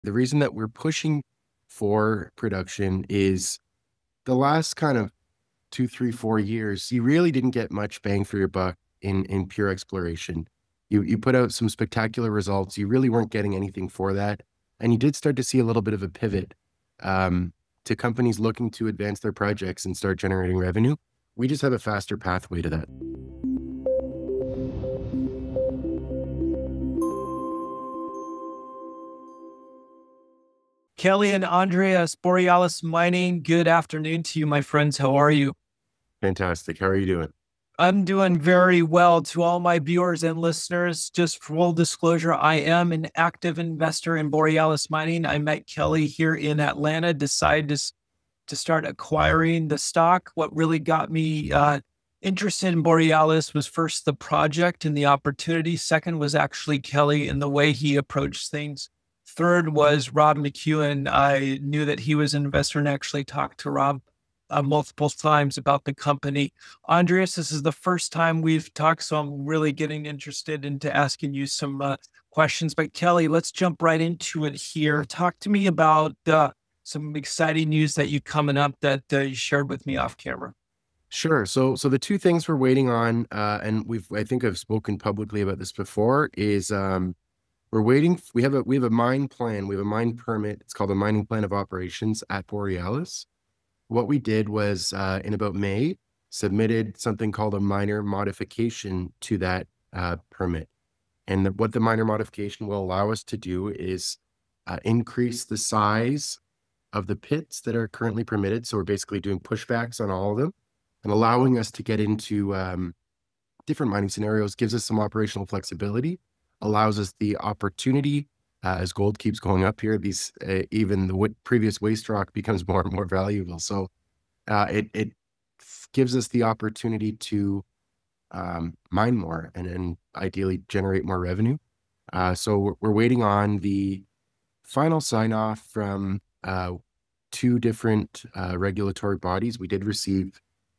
The reason that we're pushing for production is the last kind of 2, 3, 4 years, you really didn't get much bang for your buck in pure exploration. You put out some spectacular results. You really weren't getting anything for that. And you did start to see a little bit of a pivot um, to companies looking to advance their projects and start generating revenue. We just have a faster pathway to that. Kelly and Andreas, Borealis Mining, good afternoon to you, my friends. How are you? Fantastic. How are you doing? I'm doing very well. To all my viewers and listeners, just full disclosure, I am an active investor in Borealis Mining. I met Kelly here in Atlanta, decided to start acquiring the stock. What really got me interested in Borealis was first the project and the opportunity. Second was actually Kelly and the way he approached things. Third was Rob McEwen. I knew that he was an investor and actually talked to Rob multiple times about the company. Andreas, this is the first time we've talked, so I'm really getting interested into asking you some questions. But Kelly, let's jump right into it here. Talk to me about some exciting news that you coming up that you shared with me off camera. Sure. So the two things we're waiting on, and I think I've spoken publicly about this before, is we're waiting. We have a mine plan. We have a mine permit. It's called a mining plan of operations at Borealis. What we did was in about May, submitted something called a minor modification to that permit. And what the minor modification will allow us to do is increase the size of the pits that are currently permitted. So we're basically doing pushbacks on all of them and allowing us to get into different mining scenarios, gives us some operational flexibility, allows us the opportunity as gold keeps going up here, even the previous waste rock becomes more and more valuable. So it gives us the opportunity to mine more and ideally generate more revenue. So we're waiting on the final sign off from two different regulatory bodies. We did receive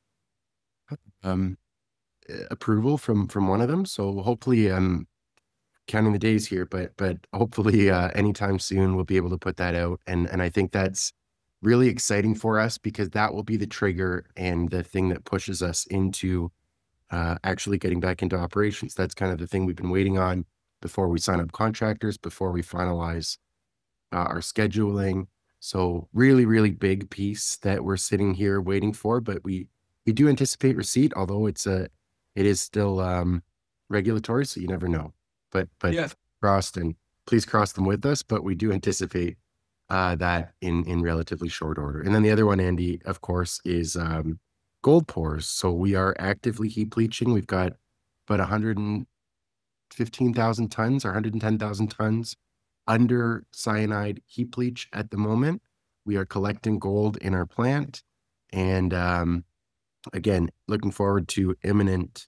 approval from one of them. So hopefully counting the days here, but hopefully anytime soon we'll be able to put that out. And I think that's really exciting for us because that will be the trigger and the thing that pushes us into actually getting back into operations. That's kind of the thing we've been waiting on before we sign up contractors, before we finalize our scheduling. So really, really big piece that we're sitting here waiting for, but we do anticipate receipt, although it is still regulatory, so you never know. But Yeah. please cross them with us. But we do anticipate that in relatively short order. And then the other one, Andy, of course, is gold pours. So we are actively heap leaching. We've got about 115,000 tons or 110,000 tons under cyanide heap leach at the moment. We are collecting gold in our plant, and again, looking forward to imminent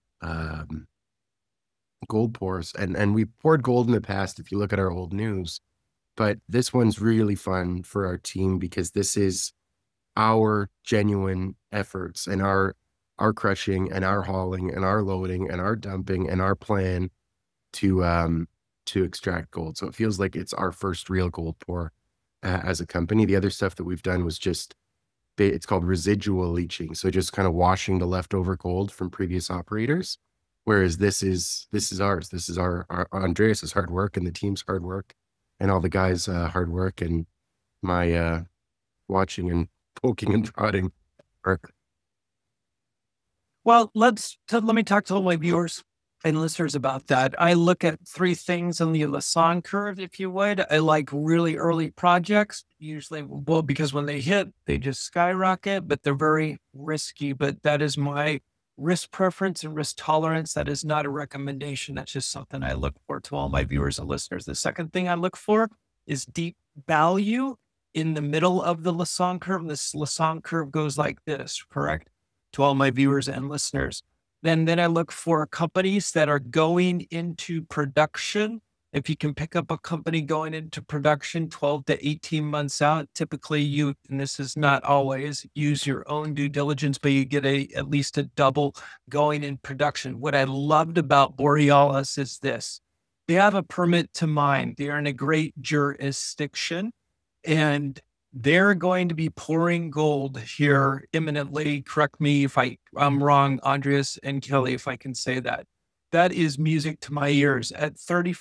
gold pours. And we've poured gold in the past, if you look at our old news, but this one's really fun for our team because this is our genuine efforts and our crushing and our hauling and our loading and our dumping and our plan to extract gold. So it feels like it's our first real gold pour as a company. The other stuff that we've done was just, it's called residual leaching. So just kind of washing the leftover gold from previous operators. Whereas this is ours. This is our Andreas's hard work and the team's hard work and all the guys' hard work and my watching and poking and prodding work. Well, let me talk to all my viewers and listeners about that. I look at three things on the Lassonde curve, if you would. I like really early projects, usually, well, because when they hit, they just skyrocket, but they're very risky. But that is my risk preference and risk tolerance. That is not a recommendation. That's just something I look for to all my viewers and listeners. The second thing I look for is deep value in the middle of the Lassonde curve. This Lassonde curve goes like this, correct? To all my viewers and listeners. Then I look for companies that are going into production. If you can pick up a company going into production 12 to 18 months out, typically you, and this is not always, use your own due diligence, but you get at least a double going in production. What I loved about Borealis is this. they have a permit to mine. They are in a great jurisdiction, and they're going to be pouring gold here imminently. Correct me if I'm wrong, Andreas and Kelly, if I can say that. That is music to my ears. At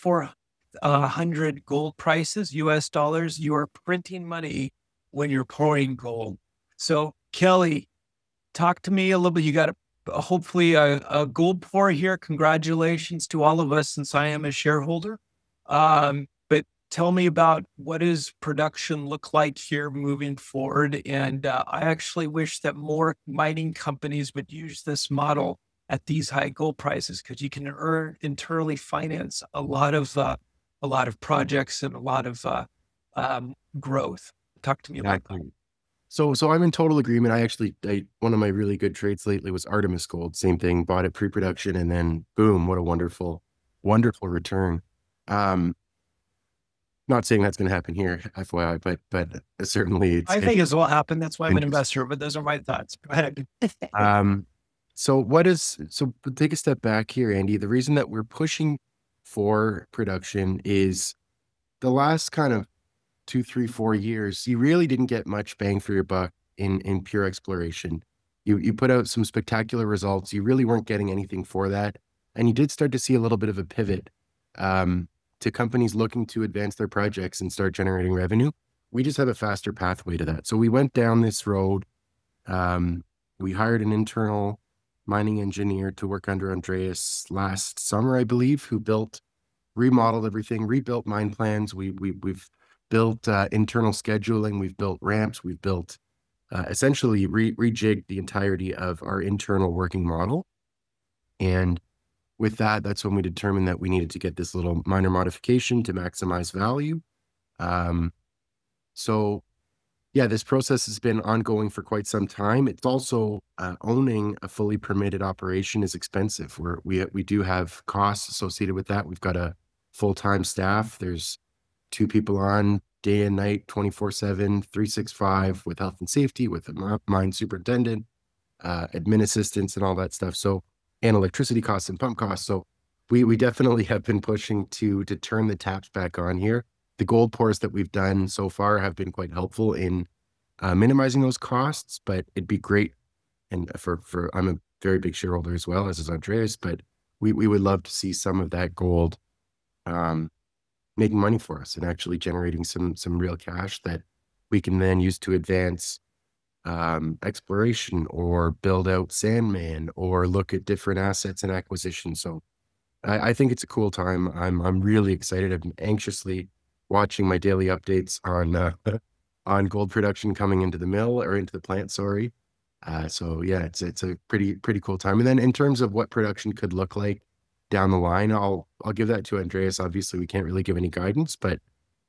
3,400 gold prices, US dollars, you are printing money when you're pouring gold. So Kelly, talk to me a little bit. You got hopefully a gold pour here. Congratulations to all of us, since I am a shareholder. But tell me about, what does production look like here moving forward? And I actually wish that more mining companies would use this model at these high gold prices, because you can internally finance a lot of projects and a lot of growth. Talk to me about that. So I'm in total agreement. One of my really good trades lately was Artemis Gold. Same thing, bought it pre-production, and then boom, what a wonderful, wonderful return. Not saying that's going to happen here, FYI, but certainly I think it will happen. That's why I'm an investor, but those are my thoughts. Go ahead. So take a step back here, Andy. The reason that we're pushing for production is the last kind of 2, 3, 4 years, you really didn't get much bang for your buck in pure exploration. You put out some spectacular results. You really weren't getting anything for that. And you did start to see a little bit of a pivot to companies looking to advance their projects and start generating revenue. We just have a faster pathway to that. So we went down this road. We hired an internal mining engineer to work under Andreas last summer, I believe, who remodeled everything, rebuilt mine plans. We've built internal scheduling. We've built ramps. We've built essentially rejigged the entirety of our internal working model. And with that, that's when we determined that we needed to get this little minor modification to maximize value. So yeah, this process has been ongoing for quite some time. It's also owning a fully permitted operation is expensive. We do have costs associated with that. We've got a full-time staff. There's 2 people on day and night, 24/7, 365, with health and safety, with a mine superintendent, admin assistants, and all that stuff. So, and electricity costs and pump costs. So we definitely have been pushing to turn the taps back on here. The gold pours that we've done so far have been quite helpful in minimizing those costs, but it'd be great. And I'm a very big shareholder as well, as is Andreas, but we would love to see some of that gold making money for us and actually generating some real cash that we can then use to advance exploration or build out Sandman or look at different assets and acquisitions. So I think it's a cool time. I'm really excited. I'm anxiously watching my daily updates on gold production coming into the mill, or into the plant, sorry. So yeah, it's a pretty cool time. And then in terms of what production could look like down the line, I'll give that to Andreas. Obviously, we can't really give any guidance, but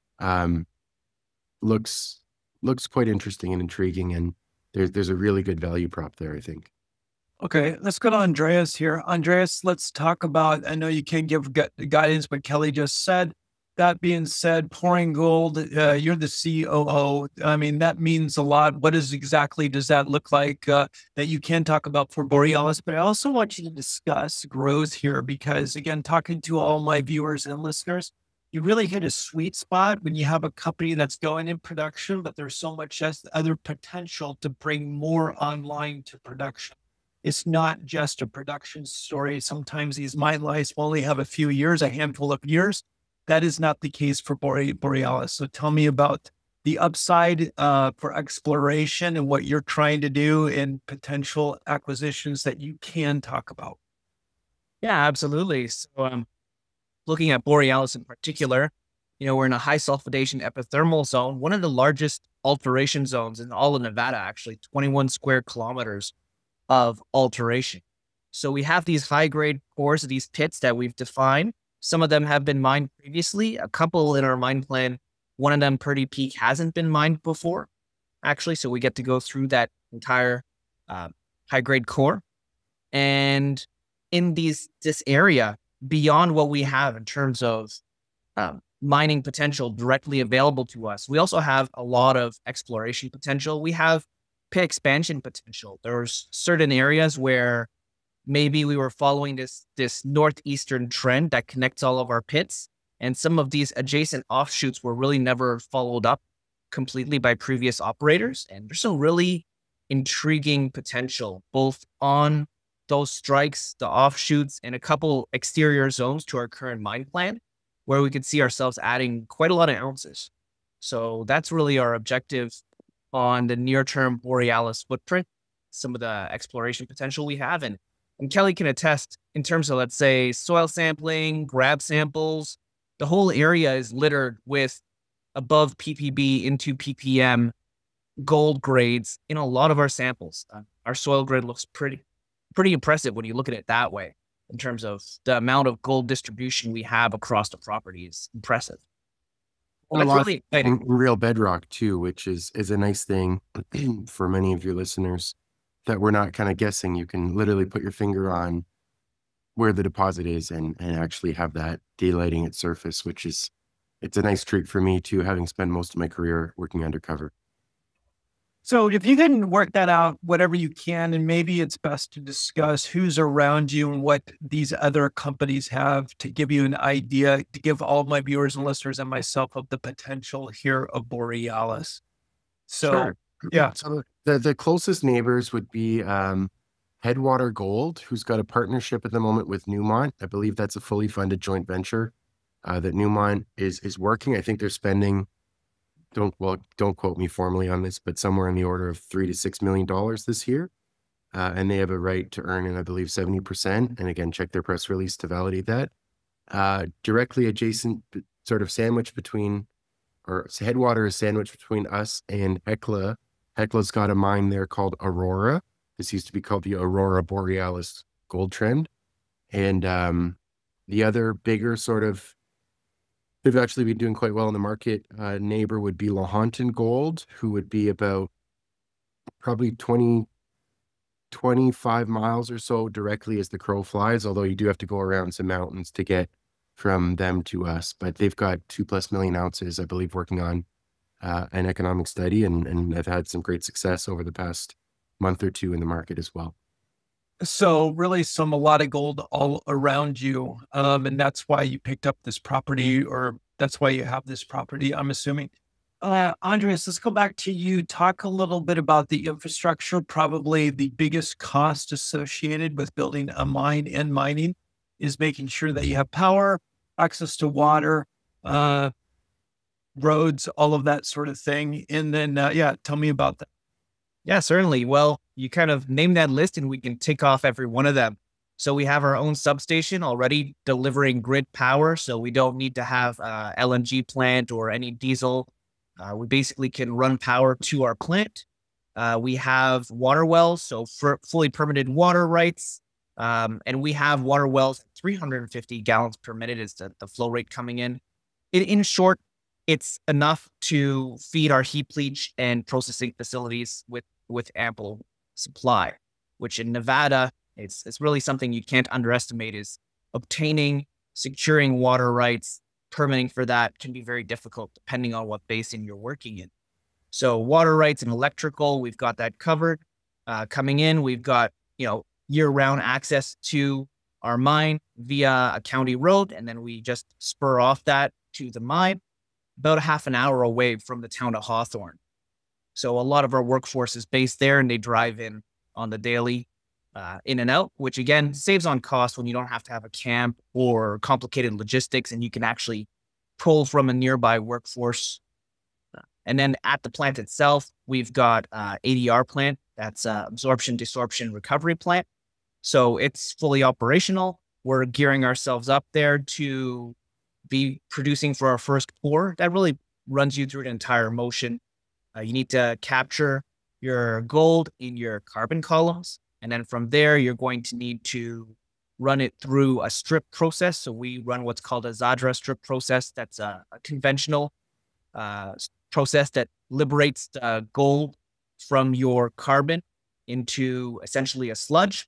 looks quite interesting and intriguing, and there's a really good value prop there, I think. Okay, let's go to Andreas here. Andreas, let's talk about, I know you can't give guidance, but Kelly just said. That being said, pouring gold, you're the COO. I mean, that means a lot. What exactly does that look like that you can talk about for Borealis? But I also want you to discuss growth here, because again, talking to all my viewers and listeners, you really hit a sweet spot when you have a company that's going in production, but there's so much other potential to bring more online to production. It's not just a production story. Sometimes these mine lives only have a few years, a handful of years. That is not the case for Borealis. So tell me about the upside for exploration and what you're trying to do and potential acquisitions that you can talk about. Yeah, absolutely. So looking at Borealis in particular, we're in a high sulfidation epithermal zone, one of the largest alteration zones in all of Nevada, actually 21 square kilometers of alteration. So we have these high grade cores, these pits that we've defined. Some of them have been mined previously. A couple in our mine plan, one of them, Purdy Peak, hasn't been mined before, actually. So we get to go through that entire high-grade core. And in this area, beyond what we have in terms of mining potential directly available to us, we also have a lot of exploration potential. We have pit expansion potential. There's certain areas where maybe we were following this northeastern trend that connects all of our pits. And some of these adjacent offshoots were really never followed up completely by previous operators. And there's some really intriguing potential both on those strikes, the offshoots, and a couple exterior zones to our current mine plan, where we could see ourselves adding quite a lot of ounces. So that's really our objective on the near-term Borealis footprint, some of the exploration potential we have. And Kelly can attest in terms of, let's say, soil sampling, grab samples. The whole area is littered with above ppb into ppm gold grades in a lot of our samples. Our soil grade looks pretty impressive when you look at it that way. In terms of the amount of gold distribution we have across the property is impressive. Well, a lot really in real bedrock too, which is a nice thing for many of your listeners, that we're not kind of guessing. You can literally put your finger on where the deposit is and actually have that daylighting its surface, which is, it's a nice treat for me too, having spent most of my career working undercover. So if you can work that out, whatever you can, and maybe it's best to discuss who's around you and what these other companies have to give you an idea, to give all of my viewers and listeners and myself of the potential here of Borealis. So, sure. Yeah. So the closest neighbors would be Headwater Gold, who's got a partnership at the moment with Newmont. I believe that's a fully funded joint venture that Newmont is working. I think they're spending, don't quote me formally on this, but somewhere in the order of $3 to $6 million this year. And they have a right to earn in, I believe, 70%. And again, check their press release to validate that. Directly adjacent, sort of sandwich between, or Headwater is sandwiched between us and Hecla. Hecla's got a mine there called Aurora. This used to be called the Aurora Borealis Gold Trend. And the other bigger sort of, they've actually been doing quite well in the market, neighbor would be Lahontan Gold, who would be about probably 25 miles or so directly as the crow flies, although you do have to go around some mountains to get from them to us. But they've got 2+ million ounces, I believe, working on an economic study, and have had some great success over the past month or two in the market as well. So really a lot of gold all around you. And that's why you picked up this property, or that's why you have this property, I'm assuming. Andreas, let's go back to you. Talk a little bit about the infrastructure. Probably the biggest cost associated with building a mine and mining is making sure that you have power, access to water, roads, all of that sort of thing. And then, tell me about that. Yeah, certainly. Well, you kind of name that list and we can tick off every one of them. So we have our own substation already delivering grid power. So we don't need to have LNG plant or any diesel. We basically can run power to our plant. We have water wells, so for fully permitted water rights. And we have water wells at 350 gallons per minute is the flow rate coming in. In short, it's enough to feed our heap leach and processing facilities with ample supply, which in Nevada, it's really something you can't underestimate, is obtaining, securing water rights. Permitting for that can be very difficult depending on what basin you're working in. So water rights and electrical, we've got that covered. Coming in, we've got, year-round access to our mine via a county road, and then we just spur off that to the mine, about a half an hour away from the town of Hawthorne. So a lot of our workforce is based there, and they drive in on the daily in and out, which again saves on cost when you don't have to have a camp or complicated logistics, and you can actually pull from a nearby workforce. And then at the plant itself, we've got ADR plant. That's absorption, desorption, recovery plant. So it's fully operational. We're gearing ourselves up there to be producing for our first pour. That really runs you through an entire motion. You need to capture your gold in your carbon columns. And then from there, you're going to need to run it through a strip process. So we run what's called a Zadra strip process. That's a conventional process that liberates the gold from your carbon into essentially a sludge.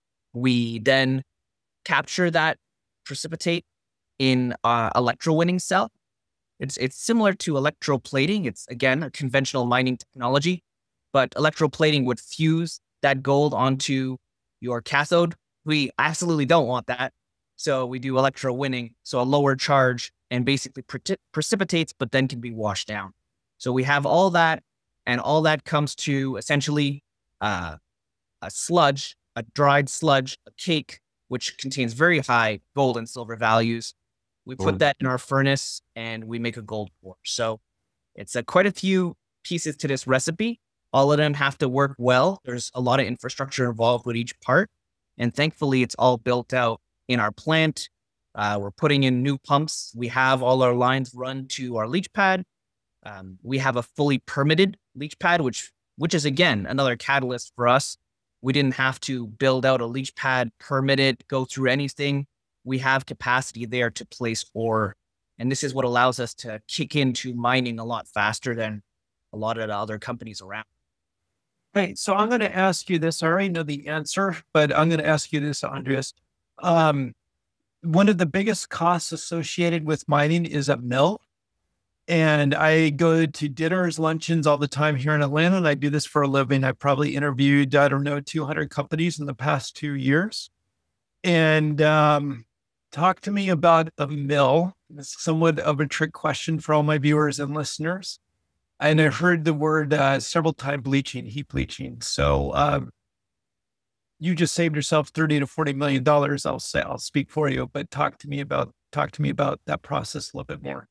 We then capture that precipitate in electrowinning cell. It's similar to electroplating. It's, again, a conventional mining technology, but electroplating would fuse that gold onto your cathode. We absolutely don't want that. So we do electrowinning, so a lower charge and basically precipitates, but then can be washed down. So we have all that, and all that comes to essentially a sludge, a dried sludge, a cake, which contains very high gold and silver values. We put that in our furnace and we make a gold pour. So it's quite a few pieces to this recipe. All of them have to work well. There's a lot of infrastructure involved with each part. And thankfully, it's all built out in our plant. We're putting in new pumps. We have all our lines run to our leach pad. We have a fully permitted leach pad, which is, again, another catalyst for us. We didn't have to build out a leach pad, permit it, go through anything. We have capacity there to place ore. And this is what allows us to kick into mining a lot faster than a lot of the other companies around. Hey, so I'm going to ask you this. I already know the answer, but I'm going to ask you this, Andreas. One of the biggest costs associated with mining is a mill. And I go to dinners, luncheons all the time here in Atlanta, and I do this for a living. I probably interviewed, 200 companies in the past 2 years. And talk to me about a mill. It's somewhat of a trick question for all my viewers and listeners. And I've heard the word several times, heap bleaching. So you just saved yourself $30 to $40 million. I'll speak for you, but talk to me about that process a little bit more.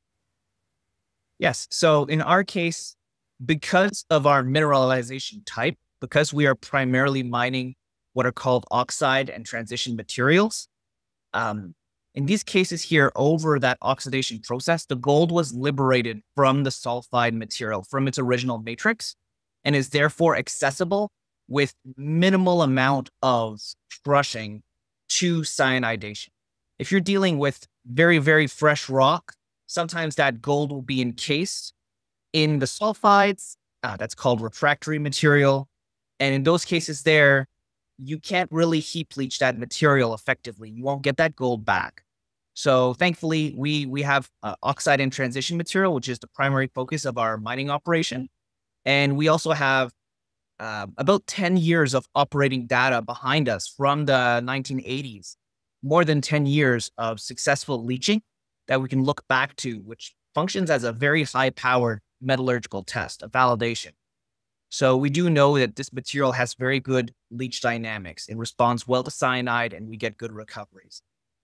Yes. So in our case, because of our mineralization type, because we are primarily mining what are called oxide and transition materials, in these cases here, over that oxidation process, the gold was liberated from the sulfide material, from its original matrix, and is therefore accessible with minimal amount of crushing to cyanidation. If you're dealing with very, very fresh rock, sometimes that gold will be encased in the sulfides. That's called refractory material. And in those cases there, you can't really heap leach that material effectively. You won't get that gold back. So thankfully, we have oxide and transition material, which is the primary focus of our mining operation. And we also have about 10 years of operating data behind us from the 1980s, more than 10 years of successful leaching that we can look back to, which functions as a very high-powered metallurgical test, a validation. So we do know that this material has very good leach dynamics. It responds well to cyanide, and we get good recoveries.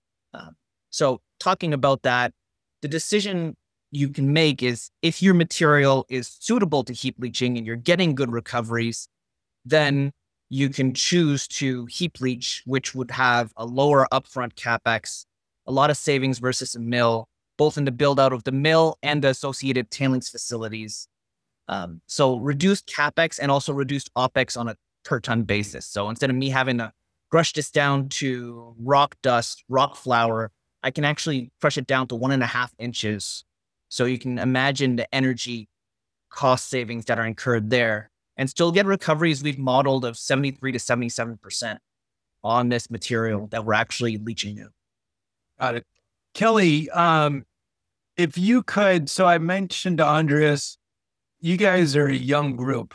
So talking about that, the decision you can make is if your material is suitable to heap leaching and you're getting good recoveries, then you can choose to heap leach, which would have a lower upfront CapEx, a lot of savings versus a mill, both in the build out of the mill and the associated tailings facilities. So reduced CapEx and also reduced OpEx on a per ton basis. So instead of me having to crush this down to rock dust, rock flour, I can actually crush it down to 1.5 inches. So you can imagine the energy cost savings that are incurred there and still get recoveries we've modeled of 73 to 77% on this material that we're actually leaching in. Got it. Kelly, if you could, so I mentioned to Andreas, you guys are a young group.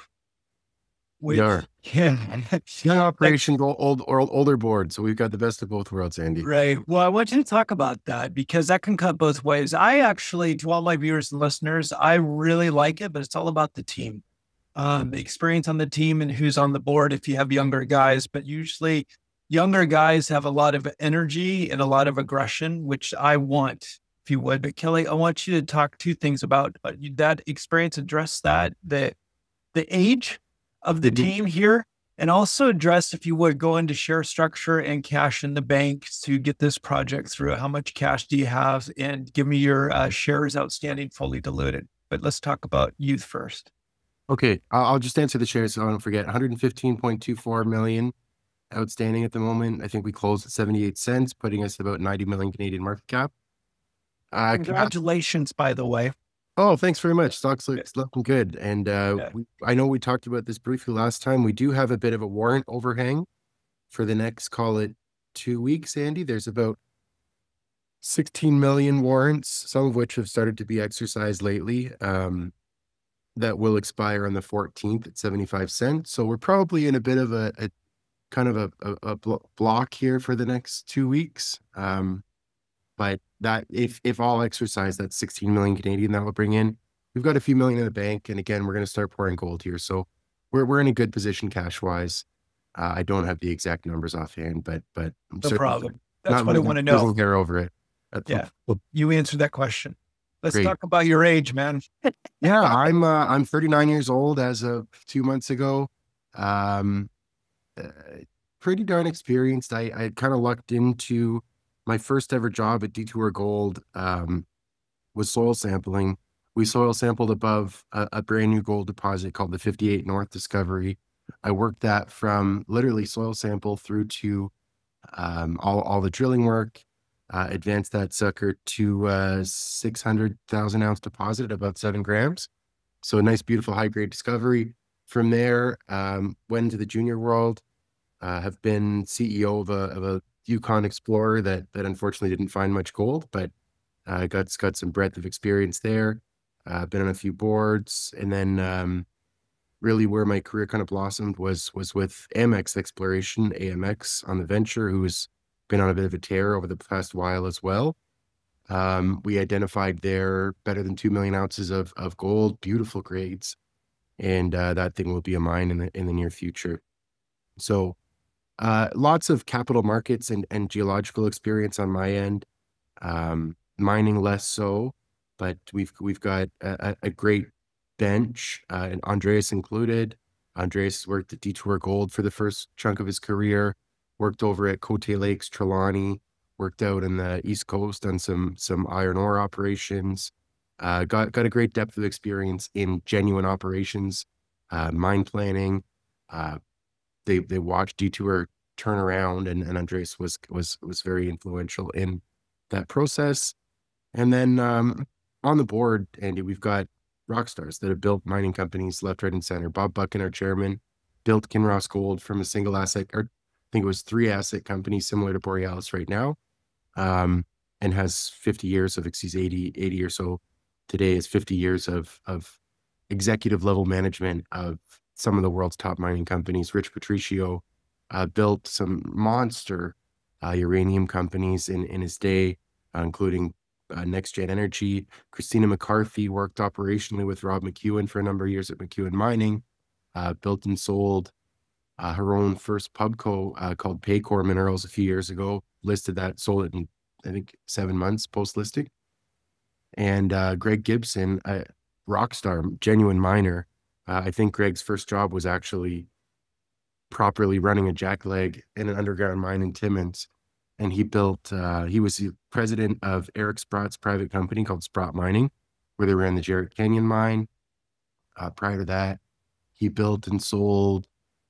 We are. Yeah. Young operation, older board. So we've got the best of both worlds, Andy. Right. Well, I want you to talk about that because that can cut both ways. I actually, to all my viewers and listeners, I really like it, but it's all about the team, the experience on the team and who's on the board if you have younger guys. But usually younger guys have a lot of energy and a lot of aggression, which I want, if you would. But Kelly, I want you to talk two things about that experience, address that, the age of the team here, and also address, if you would, go into share structure and cash in the bank to get this project through. How much cash do you have? And give me your shares outstanding, fully diluted. But let's talk about youth first. Okay, I'll just answer the shares so I don't forget. 115.24 million outstanding at the moment. I think we closed at 78 cents, putting us at about 90 million Canadian market cap. Congratulations, by the way. Oh, thanks very much. Stock's looking good. And I know we talked about this briefly last time. We do have a bit of a warrant overhang for the next, call it 2 weeks, Andy. There's about 16 million warrants, some of which have started to be exercised lately, that will expire on the 14th at 75 cents. So we're probably in a bit of a kind of a block here for the next 2 weeks. But that if all exercise, that's 16 million Canadian that will bring in. We've got a few million in the bank, and again, we're going to start pouring gold here. So we're in a good position cash wise. I don't have the exact numbers offhand, but I'm No problem. That's not what I want to know. hair over it. Yeah, well, you answered that question. Let's Great. talk about your age, man. Yeah, I'm 39 years old as of 2 months ago. Pretty darn experienced. I kind of lucked into my first ever job at Detour Gold, was soil sampling. We soil sampled above a brand new gold deposit called the 58 North discovery. I worked that from literally soil sample through to all the drilling work, advanced that sucker to 600,000 ounce deposit at about 7 grams. So a nice, beautiful high grade discovery. From there, went into the junior world, have been CEO of a Yukon Explorer that unfortunately didn't find much gold, but got some breadth of experience there. Been on a few boards, and then really where my career kind of blossomed was with Amex Exploration, AMX on the venture, who's been on a bit of a tear over the past while as well. We identified there better than 2 million ounces of gold, beautiful grades, and that thing will be a mine in the near future. So lots of capital markets and geological experience on my end. Mining less so, but we've got a great bench, and Andreas included. Andreas worked at Detour Gold for the first chunk of his career, worked over at Cote Lakes, Trelawney, worked out in the East Coast on some iron ore operations. Got a great depth of experience in genuine operations, mine planning. They watched Detour turn around, and Andreas was very influential in that process. And then on the board, Andy, we've got rock stars that have built mining companies left, right, and center. Bob Buchan, our chairman, built Kinross Gold from a single asset, or I think it was 3 asset company similar to Borealis right now, and has 50 years of, he's 80 or so today, is 50 years of executive level management of some of the world's top mining companies. Rich Patricio built some monster uranium companies in his day, including NextGen Energy. Christina McCarthy worked operationally with Rob McEwen for a number of years at McEwen Mining, built and sold her own first pubco called Paycore Minerals a few years ago, listed that, sold it in, I think, 7 months post-listing. And Greg Gibson, a rock star, genuine miner. I think Greg's first job was actually properly running a jackleg in an underground mine in Timmins. And he built, he was the president of Eric Sprott's private company called Sprott Mining, where they ran the Jarrett Canyon mine. Prior to that, he built and sold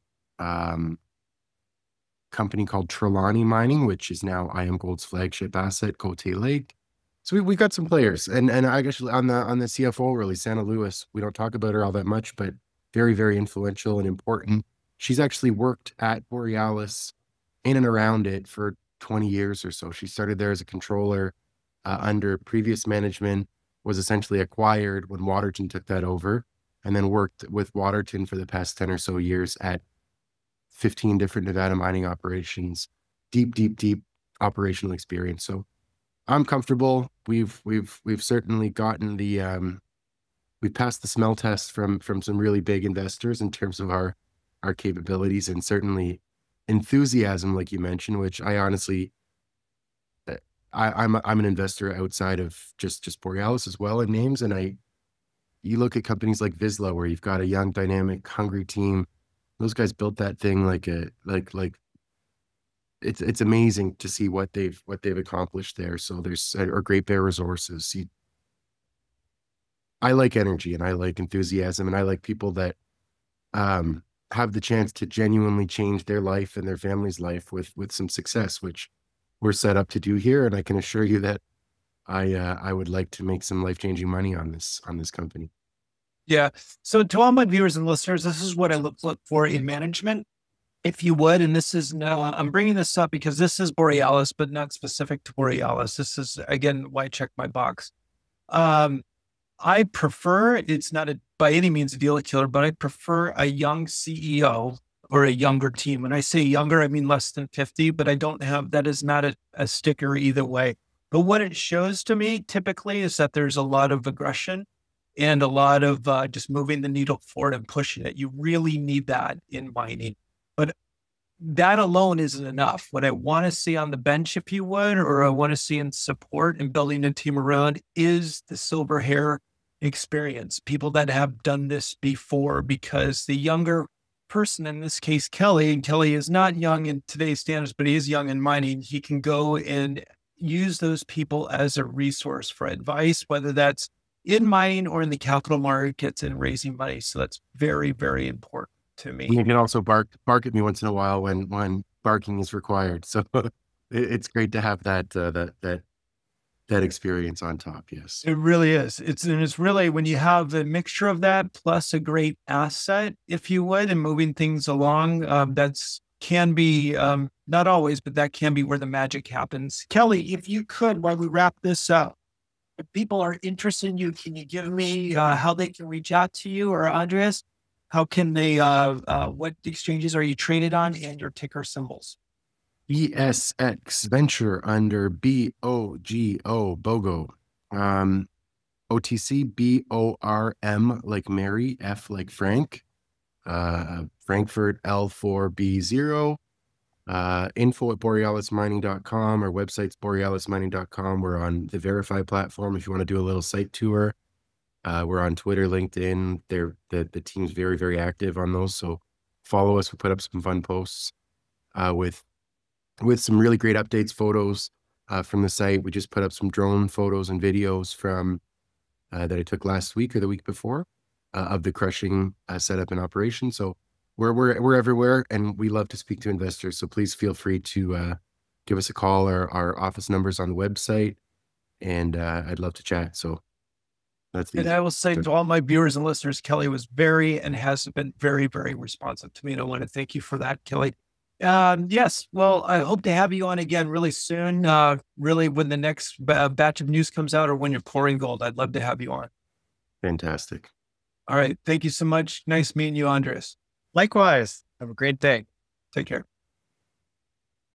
company called Trelawney Mining, which is now IAMGOLD's flagship asset, Cote Lake. So we've got some players, and I guess on the CFO, really, Santa Lewis, we don't talk about her all that much, but very, very influential and important. She's actually worked at Borealis in and around it for 20 years or so. She started there as a controller under previous management, was essentially acquired when Waterton took that over, and then worked with Waterton for the past 10 or so years at 15 different Nevada mining operations, deep operational experience. So I'm comfortable. We've certainly gotten the we've passed the smell test from some really big investors in terms of our capabilities, and certainly enthusiasm, like you mentioned, which I honestly, I'm an investor outside of just Borealis as well in names. And you look at companies like Vizsla, where you've got a young, dynamic, hungry team. Those guys built that thing like it's amazing to see what they've accomplished there. So there's, or Great Bear Resources. I like energy, and I like enthusiasm, and I like people that have the chance to genuinely change their life and their family's life with some success, which we're set up to do here. And I can assure you that I would like to make some life-changing money on this company. Yeah. So to all my viewers and listeners, this is what I look for in management, if you would. And this is now, I'm bringing this up because this is Borealis, but not specific to Borealis. This is, again, why I check my box. I prefer, it's not by any means a deal killer, but I prefer a young CEO or a younger team. When I say younger, I mean less than 50, but I don't have, that is not a sticker either way. But what it shows to me typically is that there's a lot of aggression and a lot of just moving the needle forward and pushing it. You really need that in mining. But that alone isn't enough. What I want to see on the bench, if you would, or I want to see in support and building a team around, is the silver hair experience. People that have done this before, because the younger person, in this case, Kelly, and Kelly is not young in today's standards, but he is young in mining. He can go and use those people as a resource for advice, whether that's in mining or in the capital markets and raising money. So that's very, very important to me. You can also bark at me once in a while when barking is required. So it's great to have that experience on top. Yes, it really is. It's really when you have a mixture of that plus a great asset, if you would, and moving things along. That's can be not always, but that can be where the magic happens. Kelly, if you could, while we wrap this up, if people are interested in you, can you give me how they can reach out to you, or Andreas? How can they, what exchanges are you traded on, and your ticker symbols? ESX Venture under BOGO, BOGO. OTC BORM like Mary, F like Frank. Frankfurt L4B0. Info at borealismining.com. Our website's borealismining.com. We're on the Verify platform if you want to do a little site tour. We're on Twitter, LinkedIn. The team's very, very active on those. So follow us. We put up some fun posts with some really great updates, photos from the site. We just put up some drone photos and videos from that I took last week or the week before of the crushing setup and operation. So we're everywhere, and we love to speak to investors. So please feel free to give us a call. Our office number's on the website, and I'd love to chat. So that's and I will say to all my viewers and listeners, Kelly was very and has been very, very responsive to me. And I want to thank you for that, Kelly. Yes. Well, I hope to have you on again really soon. Really when the next batch of news comes out, or when you're pouring gold, I'd love to have you on. Fantastic. All right. Thank you so much. Nice meeting you, Andreas. Likewise. Have a great day. Take care.